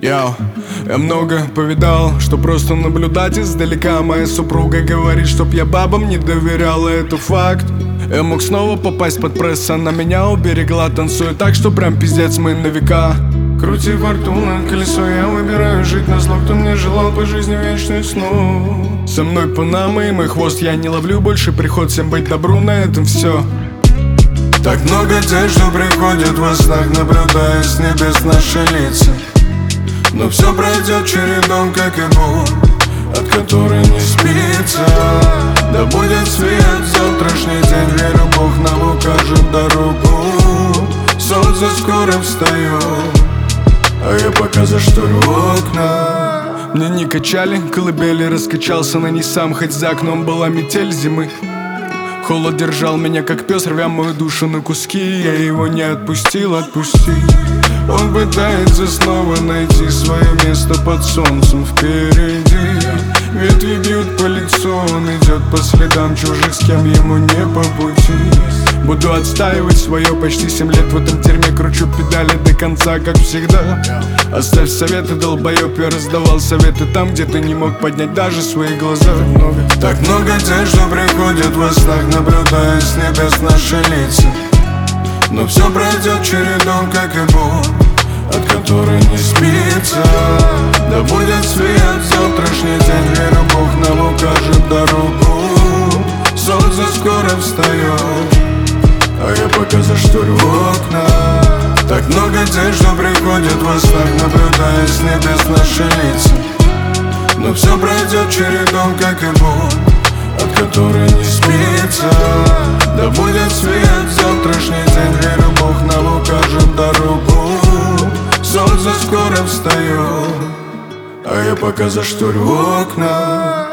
Я много повидал, что просто наблюдать издалека. Моя супруга говорит, чтоб я бабам не доверял, это факт. Я мог снова попасть под пресс, она меня уберегла. Танцую так, что прям пиздец, мы на века. Крути фортуна, колесо, я выбираю жить на зло. Кто мне желал по жизни вечных снов. Со мной Панама и мой хвост, я не ловлю больше приход. Всем быть добру, на этом все. Так много тех, что приходят во снах, наблюдая с небес наши лица. Но все пройдет чередом, как и боль, от которой не спится. Да будет свет завтрашний день, верю, Бог нам укажет дорогу. Солнце скоро встает, а я пока зашторю окна. Мне не качали колыбели, раскачался на ней сам, хоть за окном была метель зимы. Холод держал меня как пес, рвя мою душу на куски. Я его не отпустил, отпусти. Он пытается снова найти свое место под солнцем впереди. Ветви бьют по лицу, он идет по следам чужих, с кем ему не по пути. Буду отстаивать свое почти 7 лет в этом терме. Кручу педали до конца, как всегда. Оставь советы, долбоёб, я раздавал советы там, где ты не мог поднять даже свои глаза. Так много тех, что приходят во снах, наблюдая с небес наши лица. Но все пройдет чередом, как и боль, от которой не спится. Да будет свет завтрашний день, верю, Бог нам укажет дорогу. Солнце скоро встает, а я пока зашторю окна. Так много тех, что приходят во снах, наблюдая с небес наши лица. Но все пройдет чередом, как и боль, от которой не спится. Да будет свет завтрашний день, верю, Бог нам укажет дорогу. Солнце скоро встает, а я пока зашторю окна.